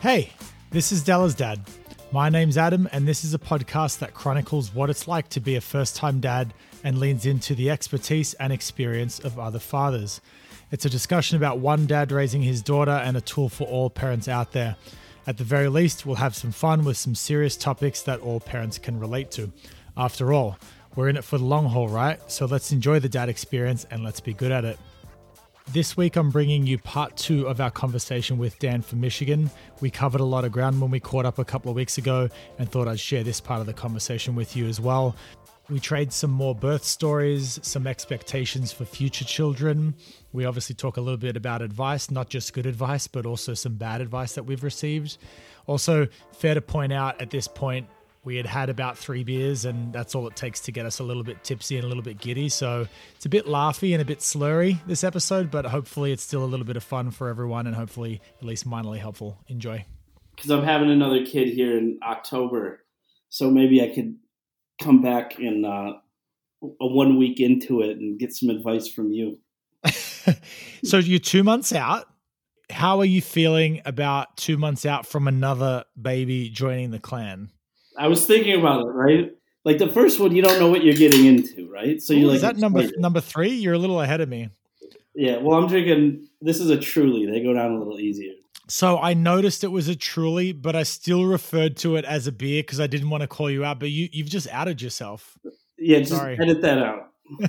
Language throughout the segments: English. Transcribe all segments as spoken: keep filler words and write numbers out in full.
Hey, this is Della's dad. My name's Adam, and this is a podcast that chronicles what it's like to be a first-time dad and leans into the expertise and experience of other fathers. It's a discussion about one dad raising his daughter and a tool for all parents out there. At the very least, we'll have some fun with some serious topics that all parents can relate to. After all, we're in it for the long haul, right? So let's enjoy the dad experience and let's be good at it. This week, I'm bringing you part two of our conversation with Dan from Michigan. We covered a lot of ground when we caught up a couple of weeks ago and thought I'd share this part of the conversation with you as well. We trade some more birth stories, some expectations for future children. We obviously talk a little bit about advice, not just good advice, but also some bad advice that we've received. Also, fair to point out at this point, we had had about three beers and that's all it takes to get us a little bit tipsy and a little bit giddy. So it's a bit laughy and a bit slurry this episode, but hopefully it's still a little bit of fun for everyone and hopefully at least minorly helpful. Enjoy. Because I'm having another kid here in October. So maybe I could come back in uh, a one week into it and get some advice from you. So you're two months out. How are you feeling about two months out from another baby joining the clan? I was thinking about it, right? Like the first one, you don't know what you're getting into, right? So you're Ooh, like, is that number number three? You're a little ahead of me. Yeah, well, I'm drinking. This is a Truly. They go down a little easier. So I noticed it was a Truly, but I still referred to it as a beer because I didn't want to call you out. But you you've just outed yourself. Yeah, just Sorry. Edit that out.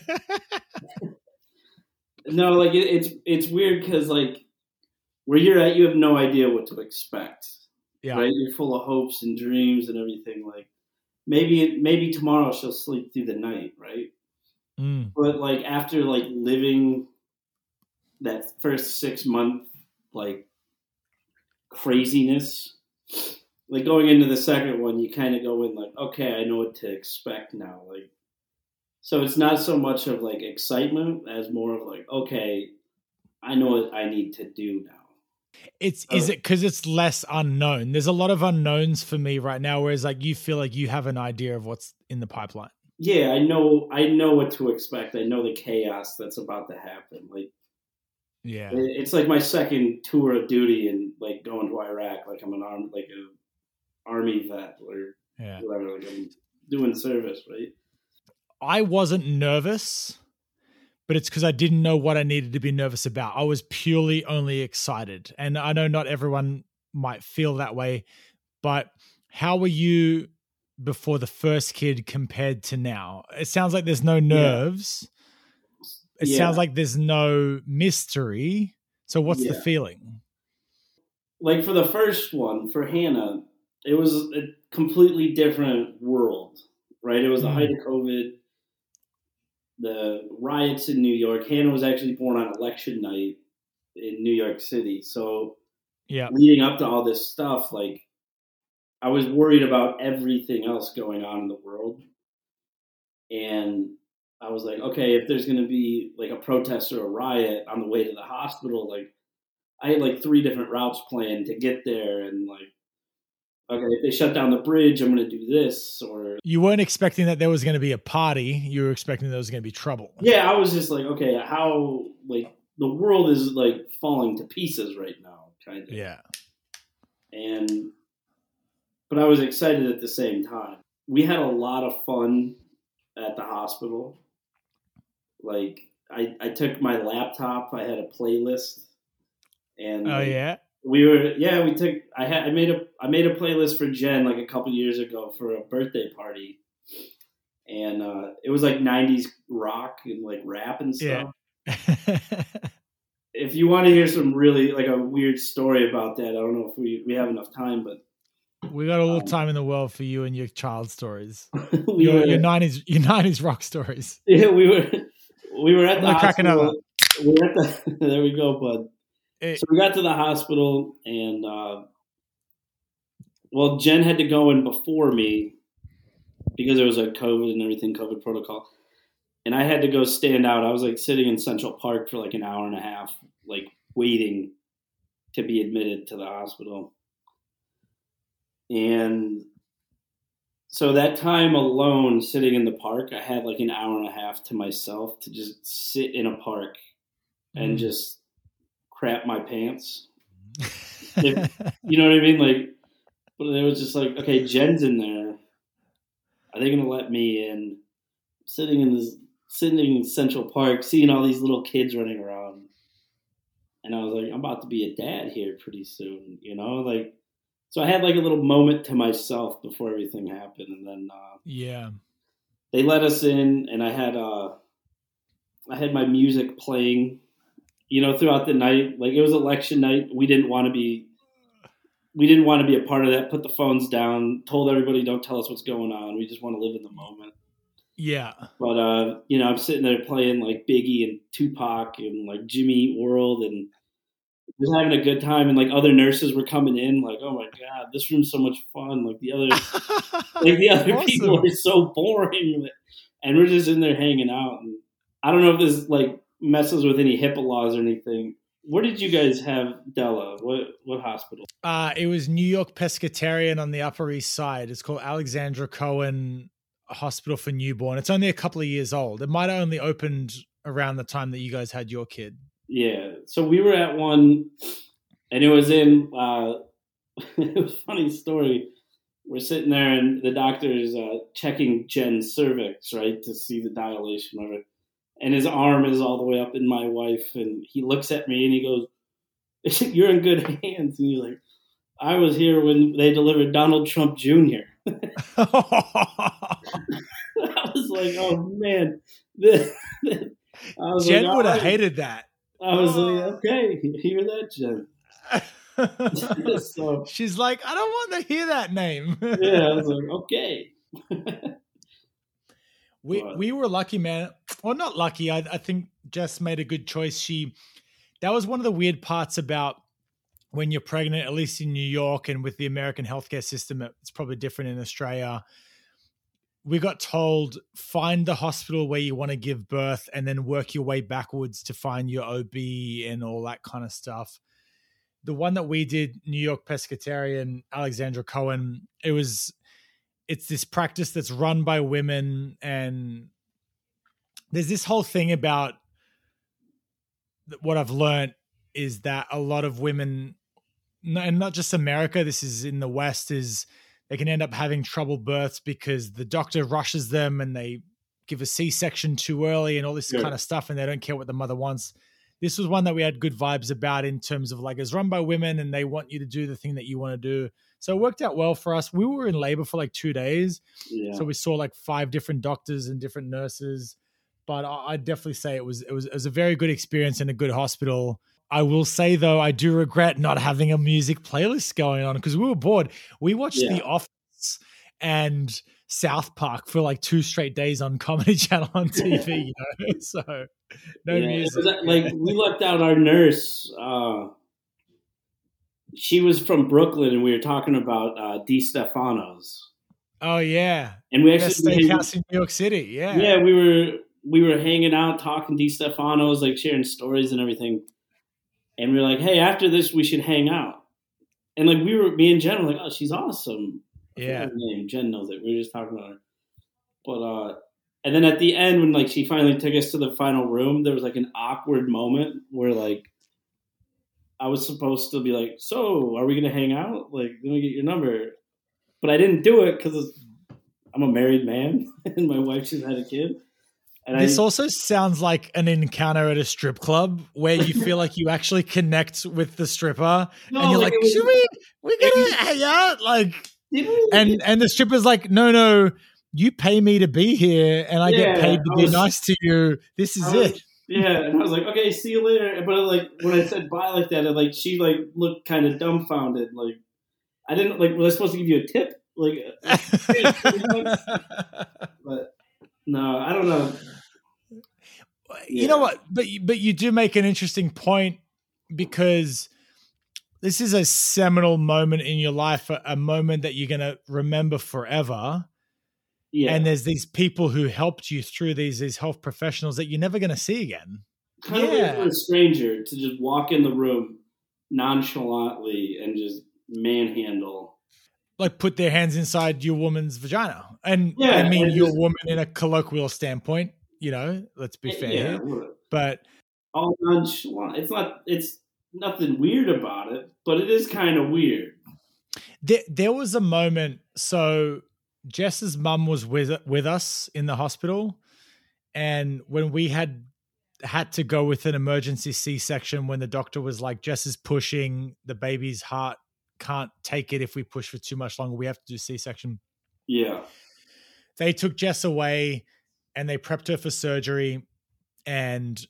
No, like it, it's it's weird because like where you're at, you have no idea what to expect. Yeah. Right? You're full of hopes and dreams and everything. Like maybe maybe tomorrow she'll sleep through the night, right? Mm. But like after like living that first six month like craziness, like going into the second one, you kind of go in like, okay, I know what to expect now. Like, so it's not so much of like excitement as more of like, okay, I know what I need to do now. It's is Oh. it because it's less unknown? There's a lot of unknowns for me right now, whereas like you feel like you have an idea of what's in the pipeline. Yeah, I know. I know what to expect. I know the chaos that's about to happen. Like, Yeah, it's like my second tour of duty and like going to Iraq. Like I'm an arm, like a army vet or yeah. whatever. Like I'm doing service, right? I wasn't nervous, but it's because I didn't know what I needed to be nervous about. I was purely only excited. And I know not everyone might feel that way, but how were you before the first kid compared to now? It sounds like there's no nerves. Yeah. It Yeah. sounds like there's no mystery. So what's Yeah. the feeling? Like for the first one, for Hannah, it was a completely different world, right? It was the Mm. height of COVID. The riots in New York. Hannah was actually born on election night in New York City. So Yeah. leading up to all this stuff, like I was worried about everything else going on in the world. And I was like, okay, if there's going to be like a protest or a riot on the way to the hospital, like I had like three different routes planned to get there. And like, okay, if they shut down the bridge, I'm going to do this. Or You weren't expecting that there was going to be a party. You were expecting there was going to be trouble. yeah, I was just like, okay, how like the world is like falling to pieces right now, kind of. Yeah. And but I was excited at the same time. We had a lot of fun at the hospital. Like I, I took my laptop. I had a playlist, and Oh like, yeah. we were yeah we took I had I made a I made a playlist for Jen like a couple years ago for a birthday party, and uh, it was like nineties rock and like rap and stuff. Yeah. If you want to hear some really like a weird story about that, I don't know if we, we have enough time, but We got a little Um, time in the world for you and your child stories. we your, were your nineties your nineties rock stories. yeah we were we were at I'm the gonna crack hospital. We were at the there we go, bud. Eh, So we got to the hospital, and uh, well, Jen had to go in before me because there was a COVID and everything, COVID protocol, and I had to go stand out. I was like sitting in Central Park for like an hour and a half, like waiting to be admitted to the hospital. And so that time alone, sitting in the park, I had like an hour and a half to myself to just sit in a park and Mm. just crap my pants. If, you know what I mean? Like, but it was just like, okay, Jen's in there. Are they gonna let me in? Sitting in this, sitting in Central Park, seeing all these little kids running around, and I was like, I'm about to be a dad here pretty soon, you know, like. So I had like a little moment to myself before everything happened, and then uh, yeah, they let us in, and I had uh, I had my music playing, you know, throughout the night. Like it was election night, we didn't want to be, we didn't want to be a part of that. Put the phones down, told everybody don't tell us what's going on. We just want to live in the moment. Yeah, but uh, you know, I'm sitting there playing like Biggie and Tupac and like Jimmy Eat World and. Just having a good time, and like other nurses were coming in, like, oh my god, this room's so much fun. Like the other, like the other awesome. people are so boring, and we're just in there hanging out. And I don't know if this like messes with any HIPAA laws or anything. Where did you guys have Della? What what hospital? Uh, it was New York Pescatarian on the Upper East Side. It's called Alexandra Cohen Hospital for Newborn. It's only a couple of years old. It might have only opened around the time that you guys had your kid. Yeah, so we were at one, and it was in. Uh, it was a funny story. We're sitting there, and the doctor is uh, checking Jen's cervix, right, to see the dilation of it. And his arm is all the way up in my wife, and he looks at me and he goes, "You're in good hands." And he's like, "I was here when they delivered Donald Trump Junior" I was like, "Oh man." Jen like, would have right. hated that. I was like, okay, hear that, Jen. So, she's like, I don't want to hear that name. Yeah, I was like, okay. we but. we were lucky, man. Well, not lucky. I, I think Jess made a good choice. She that was one of the weird parts about when you're pregnant, at least in New York and with the American healthcare system. It's probably different in Australia. We got told, find the hospital where you want to give birth and then work your way backwards to find your O B and all that kind of stuff. The one that we did, New York Pescatarian, Alexandra Cohen, it was, it's this practice that's run by women. And there's this whole thing about what I've learned is that a lot of women, and not just America, this is in the West, is they can end up having trouble births because the doctor rushes them and they give a C-section too early and all this yeah. kind of stuff, and they don't care what the mother wants. This was one that we had good vibes about in terms of like it's run by women and they want you to do the thing that you want to do. So it worked out well for us. We were in labor for like two days. Yeah. So we saw like five different doctors and different nurses. But I'd definitely say it was, it was it was a very good experience in a good hospital. I will say, though, I do regret not having a music playlist going on because we were bored. We watched yeah. The Office and South Park for like two straight days on Comedy Channel on T V. You know? So no yeah, music. That, like we left out our nurse. Uh, she was from Brooklyn, and we were talking about uh, Di Stefano's. Oh yeah, and we actually Best steakhouse in New York City. Yeah, yeah, we were we were hanging out, talking Di Stefano's, like sharing stories and everything. And we were like, hey, after this, we should hang out. And like we were, me and Jen were like, oh, she's awesome. Yeah. Her name. Jen knows it. We were just talking about her. But uh, and then at the end, when like she finally took us to the final room, there was like an awkward moment where like I was supposed to be like, so are we gonna hang out? Like, let me get your number. But I didn't do it because I'm a married man and my wife just had a kid. And this I, also sounds like an encounter at a strip club where you feel like you actually connect with the stripper no, and you're like, like was, should we, we're going to hang out? Like, and, and the stripper's like, no, no, you pay me to be here and I yeah, get paid to I be was, nice to you. This is was, it. Yeah. And I was like, okay, see you later. But like, when I said bye like that, like, she like looked kind of dumbfounded. Like, I didn't like, was I supposed to give you a tip? Like, but no, I don't know. You yeah. know what? But but you do make an interesting point because this is a seminal moment in your life, a, a moment that you're going to remember forever. Yeah. And there's these people who helped you through these these health professionals that you're never going to see again. Kind yeah. of like for a stranger to just walk in the room nonchalantly and just manhandle. Like put their hands inside your woman's vagina. And yeah, I mean and your just, woman in a colloquial standpoint, you know, let's be fair. Yeah, but all nonchalant. It's not, it's nothing weird about it, but it is kind of weird. There, there was a moment. So Jess's mum was with with us in the hospital, and when we had had to go with an emergency C-section, when the doctor was like, Jess is pushing, the baby's heart can't take it if we push for too much longer, we have to do C-section. Yeah. They took Jess away and they prepped her for surgery, and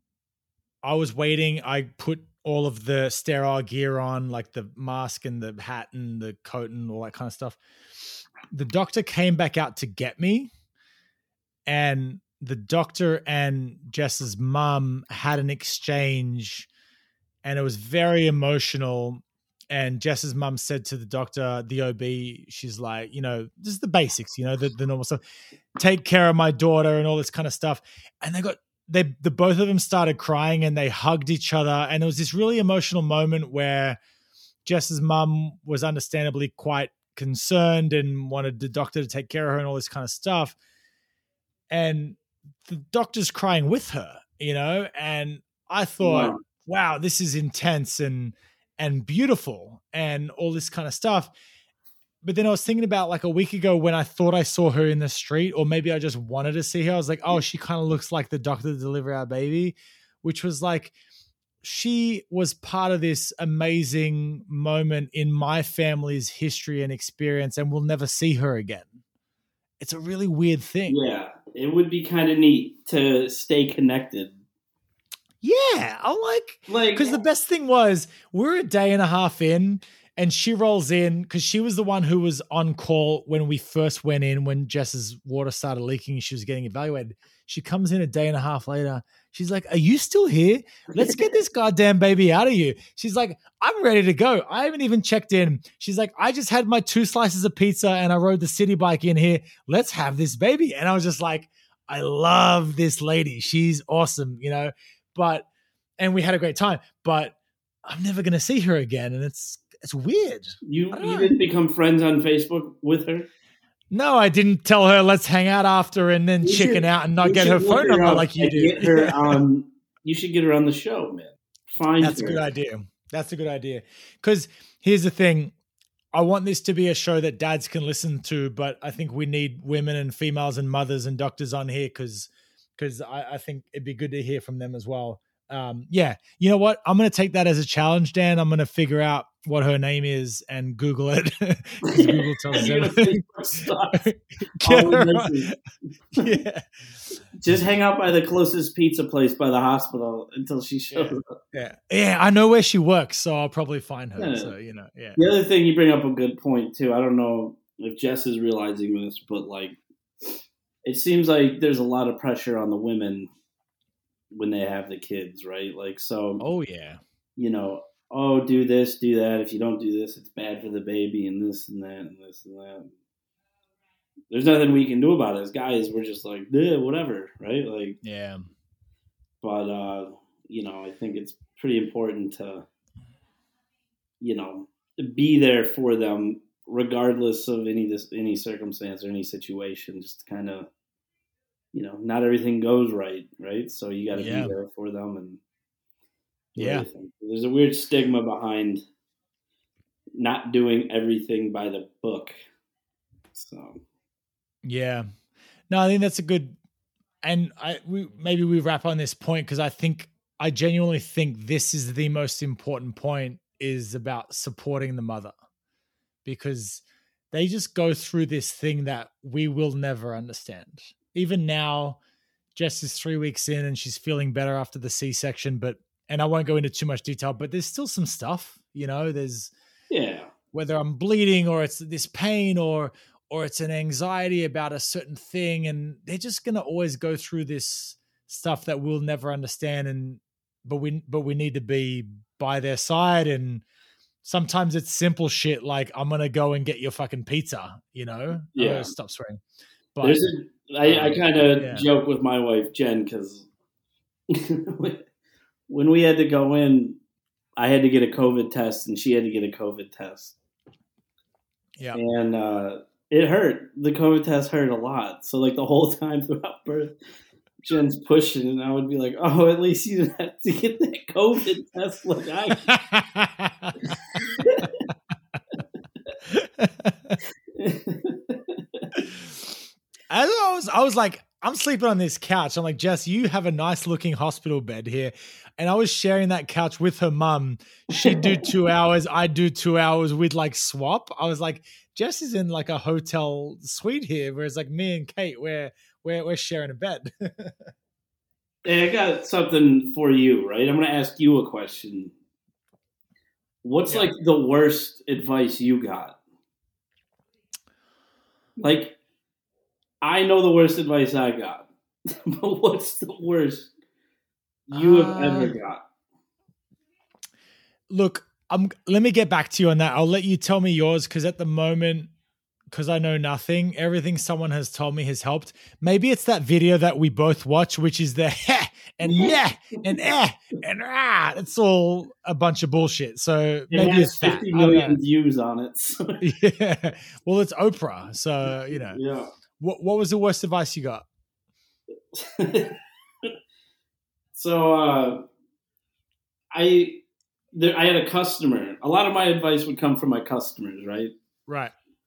I was waiting. I put all of the sterile gear on, like the mask and the hat and the coat and all that kind of stuff. The doctor came back out to get me, and the doctor and Jess's mum had an exchange, and it was very emotional. And Jess's mum said to the doctor, the O B, she's like, you know, this is the basics, you know, the, the normal stuff. Take care of my daughter and all this kind of stuff. And they got, they, the both of them started crying and they hugged each other. And it was this really emotional moment where Jess's mum was understandably quite concerned and wanted the doctor to take care of her and all this kind of stuff. And the doctor's crying with her, you know, and I thought, wow, wow this is intense and, and beautiful and all this kind of stuff. But then I was thinking about like a week ago when I thought I saw her in the street, or maybe I just wanted to see her. I was like, oh, she kind of looks like the doctor to deliver our baby, which was like, she was part of this amazing moment in my family's history and experience, and we'll never see her again. It's a really weird thing. Yeah, it would be kind of neat to stay connected. Yeah, I'm like, like, because the best thing was we're a day and a half in, and she rolls in because she was the one who was on call when we first went in, when Jess's water started leaking and she was getting evaluated. She comes in a day and a half later. She's like, are you still here? Let's get this goddamn baby out of you. She's like, I'm ready to go. I haven't even checked in. She's like, I just had my two slices of pizza and I rode the city bike in here. Let's have this baby. And I was just like, I love this lady. She's awesome, you know? But, and we had a great time, but I'm never going to see her again. And it's, it's weird. You, you didn't become friends on Facebook with her? No, I didn't tell her let's hang out after and then you chicken should, out and not get her phone number her like you do. Get her on, you should get her on the show, man. Find That's her. a good idea. That's a good idea. Because here's the thing. I want this to be a show that dads can listen to, but I think we need women and females and mothers and doctors on here because because I, I think it'd be good to hear from them as well. Um, yeah, you know what? I'm going to take that as a challenge, Dan. I'm going to figure out what her name is and Google it. Google tells everything. Yeah. Just hang out by the closest pizza place by the hospital until she shows yeah. up. Yeah, yeah, I know where she works, so I'll probably find her. Yeah. So you know, yeah. The other thing, you bring up a good point too. I don't know if Jess is realizing this, but like, it seems like there's a lot of pressure on the women when they have the kids, right? Like, so. Oh yeah. You know, oh, do this, do that. If you don't do this, it's bad for the baby, and this and that and this and that. There's nothing we can do about it. As guys, we're just like, whatever, right? Like, yeah. But uh, you know, I think it's pretty important to, you know, be there for them regardless of any this any circumstance or any situation. Just kind of, you know, not everything goes right, right? So you got to yeah. be there for them and. Yeah. Everything. There's a weird stigma behind not doing everything by the book. So, yeah, no, I think that's a good, and I we maybe we wrap on this point because I think I genuinely think this is the most important point is about supporting the mother, because they just go through this thing that we will never understand. Even now, Jess is three weeks in and she's feeling better after the C-section, but. And I won't go into too much detail, but there's still some stuff, you know, there's yeah, whether I'm bleeding or it's this pain or, or it's an anxiety about a certain thing. And they're just going to always go through this stuff that we'll never understand. And, but we, but we need to be by their side. And sometimes it's simple shit. Like I'm going to go and get your fucking pizza, you know, yeah. Oh, stop swearing. But there's a, I, um, I kind of yeah. joke with my wife, Jen, cause when we had to go in, I had to get a COVID test and she had to get a COVID test. Yeah. And uh, it hurt. The COVID test hurt a lot. So like the whole time throughout birth, Jen's pushing, and I would be like, "Oh, at least you didn't have to get that COVID test like I." As I was, I was like, I'm sleeping on this couch. I'm like, Jess, you have a nice looking hospital bed here. And I was sharing that couch with her mum. She'd do two hours. I'd do two hours. We'd like swap. I was like, Jess is in like a hotel suite here. Whereas like me and Kate, we're, we're, we're sharing a bed. Hey, I got something for you, right? I'm going to ask you a question. What's yeah. like the worst advice you got? Like, I know the worst advice I got, but what's the worst you have uh, ever got? Look, I'm, let me get back to you on that. I'll let you tell me yours because at the moment, because I know nothing, everything someone has told me has helped. Maybe it's that video that we both watch, which is the heh and yeah and eh and ah. It's all a bunch of bullshit. So it maybe it's that. fifty million views on it. So. Yeah. Well, it's Oprah. So, you know. Yeah. What What was the worst advice you got? so, uh, I there, I had a customer. A lot of my advice would come from my customers, right? Right.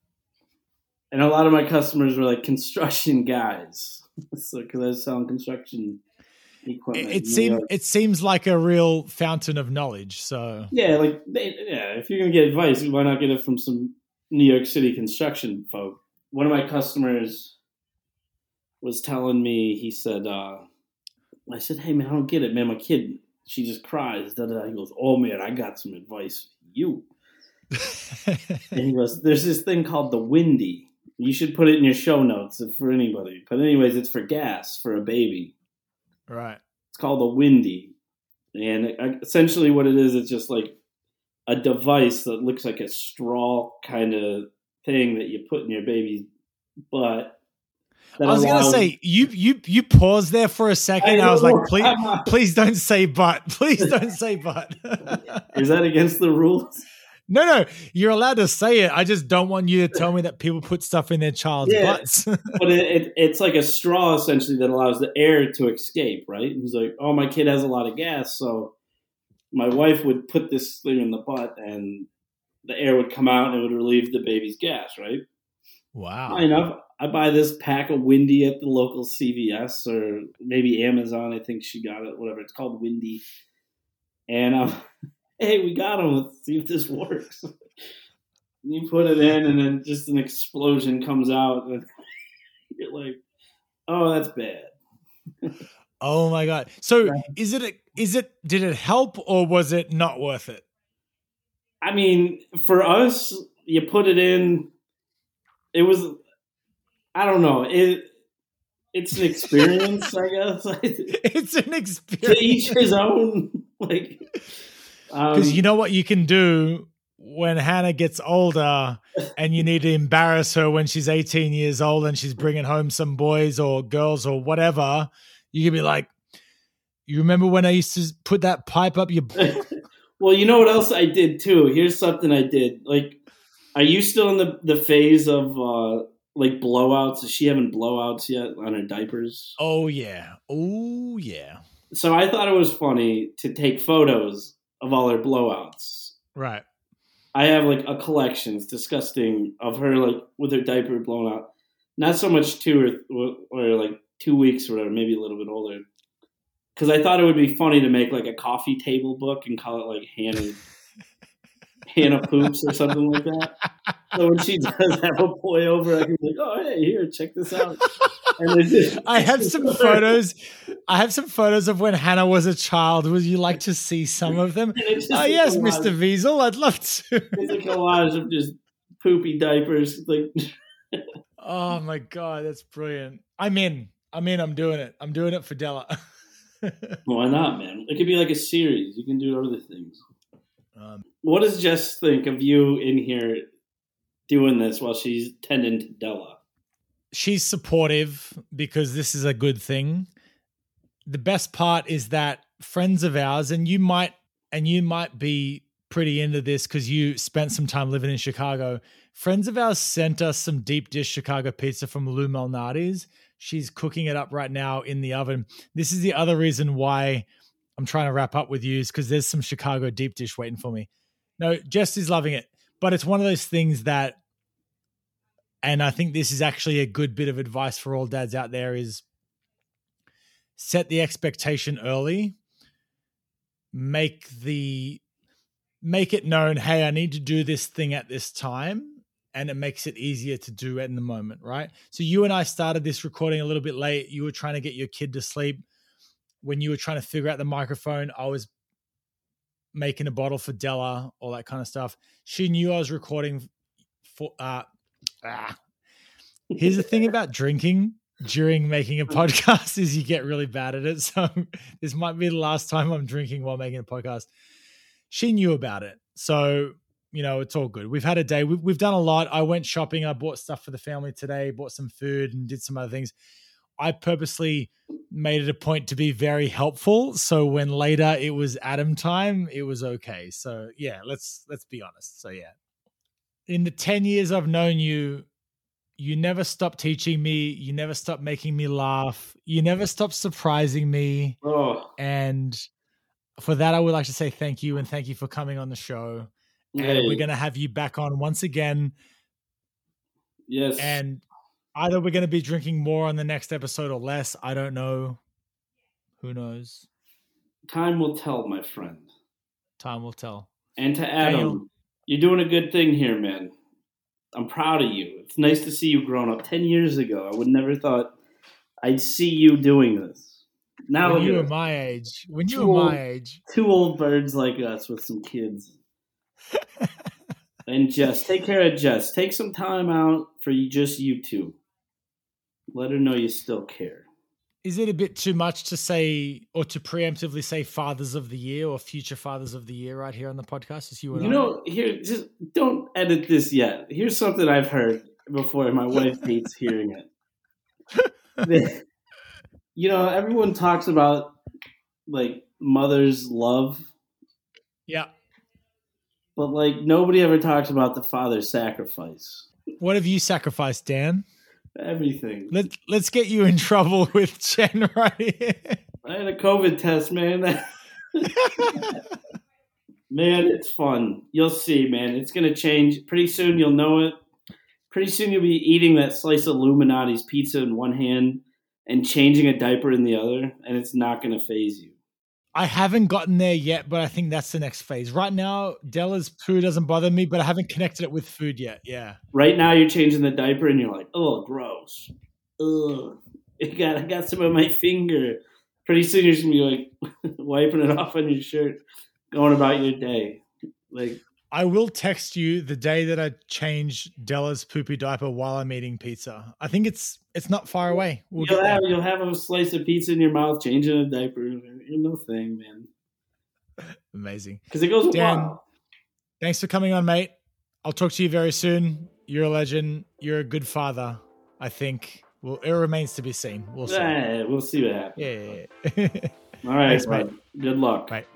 And a lot of my customers were like construction guys. So, because I was selling construction equipment. It, it seems it seems like a real fountain of knowledge. So yeah, like they, yeah, if you're gonna get advice, why not get it from some New York City construction folk? One of my customers was telling me, he said, uh, I said, hey, man, I don't get it, man. My kid, she just cries. Da, da, da. He goes, oh, man, I got some advice for you. And he goes, there's this thing called the Windy. You should put it in your show notes for anybody. But anyways, it's for gas for a baby. Right. It's called the Windy. And it, essentially what it is, it's just like a device that looks like a straw kind of thing that you put in your baby's butt. I was allows... gonna say you you you paused there for a second. I, I was like, please please don't say butt. Please don't say butt. Is that against the rules? No, no, you're allowed to say it. I just don't want you to tell me that people put stuff in their child's yeah, butts. But it, it, it's like a straw essentially that allows the air to escape, right? And he's like, oh, my kid has a lot of gas, so my wife would put this thing in the butt and the air would come out and it would relieve the baby's gas, right? Wow. Fine enough. I buy this pack of Windy at the local C V S or maybe Amazon. I think she got it, whatever. It's called Windy. And um, hey, we got them. Let's see if this works. You put it in and then just an explosion comes out. And you're like, oh, that's bad. Oh, my God. So is it, a, is it, did it help or was it not worth it? I mean, for us, you put it in, it was, I don't know, it. It's an experience, I guess. It's an experience. To each his own. Like, because um, you know what you can do when Hannah gets older and you need to embarrass her when she's eighteen years old and she's bringing home some boys or girls or whatever. You can be like, you remember when I used to put that pipe up your... Well, you know what else I did too? Here's something I did. Like, are you still in the, the phase of uh, like blowouts? Is she having blowouts yet on her diapers? Oh, yeah. Oh, yeah. So I thought it was funny to take photos of all her blowouts. Right. I have like a collection. It's disgusting of her like with her diaper blown out. Not so much two or, or like two weeks or whatever, maybe a little bit older. Because I thought it would be funny to make like a coffee table book and call it like Hannah Hannah Poops or something like that. So when she does have a boy over, I can be like, oh, hey, here, check this out. And just, I have some photos. I have some photos of when Hannah was a child. Would you like to see some of them? Oh, yes, Mister Wiesel, I'd love to. It's a collage of just poopy diapers. Like, oh, my God, that's brilliant. I'm in. I'm in. I'm doing it. I'm doing it for Della. Why not, man? It could be like a series. You can do other things. Um, what does Jess think of you in here doing this while she's tending to Della? She's supportive because this is a good thing. The best part is that friends of ours, and you might and you might be pretty into this because you spent some time living in Chicago. Friends of ours sent us some deep dish Chicago pizza from Lou Malnati's. She's cooking it up right now in the oven. This is the other reason why I'm trying to wrap up with you, is because there's some Chicago deep dish waiting for me. No, Jess is loving it. But it's one of those things that, and I think this is actually a good bit of advice for all dads out there, is set the expectation early. Make the, make it known, hey, I need to do this thing at this time. And it makes it easier to do it in the moment, right? So you and I started this recording a little bit late. You were trying to get your kid to sleep. When you were trying to figure out the microphone, I was making a bottle for Della, all that kind of stuff. She knew I was recording for, uh, ah. Here's the thing about drinking during making a podcast is you get really bad at it. So this might be the last time I'm drinking while making a podcast. She knew about it. So, you know, it's all good. We've had a day. We've, we've done a lot. I went shopping. I bought stuff for the family today, bought some food and did some other things. I purposely made it a point to be very helpful. So when later it was Adam time, it was okay. So yeah, let's, let's be honest. So yeah, in the ten years I've known you, you never stopped teaching me. You never stopped making me laugh. You never stopped surprising me. Oh. And for that, I would like to say thank you. And thank you for coming on the show. Hey. And we're going to have you back on once again. Yes. And either we're going to be drinking more on the next episode or less. I don't know. Who knows? Time will tell, my friend. Time will tell. And to Adam, Daniel, you're doing a good thing here, man. I'm proud of you. It's nice to see you growing up. Ten years ago, I would never thought I'd see you doing this. Now when you were my age. When you two were old, my age. Two old birds like us with some kids. And Jess, take care of Jess. Take some time out for you, just you two. Let her know you still care. Is it a bit too much to say, or to preemptively say Fathers of the Year or future Fathers of the Year right here on the podcast? As you and you I? know, here, just don't edit this yet. Here's something I've heard before. My wife hates hearing it. You know, everyone talks about like mother's love. Yeah. But like nobody ever talks about the father's sacrifice. What have you sacrificed, Dan? Everything. Let, let's get you in trouble with Jen right here. I had a COVID test, man. Man, it's fun. You'll see, man. It's going to change. Pretty soon you'll know it. Pretty soon you'll be eating that slice of Illuminati's pizza in one hand and changing a diaper in the other, and it's not going to faze you. I haven't gotten there yet, but I think that's the next phase. Right now, Della's poo doesn't bother me, but I haven't connected it with food yet. Yeah. Right now, you're changing the diaper, and you're like, "Oh, gross! Ugh, I got, I got some on my finger." Pretty soon, you're just gonna be like wiping it off on your shirt, going about your day. Like, I will text you the day that I change Della's poopy diaper while I'm eating pizza. I think it's it's not far away. We'll you'll get have there. you'll have a slice of pizza in your mouth, changing a diaper. You're no thing, man. Amazing. Because it goes Dan, wild. Thanks for coming on, mate. I'll talk to you very soon. You're a legend. You're a good father, I think. Well, it remains to be seen. We'll see. Yeah, we'll see what happens. Yeah. yeah, yeah. All right, Thanks, bud. mate. Good luck. Bye.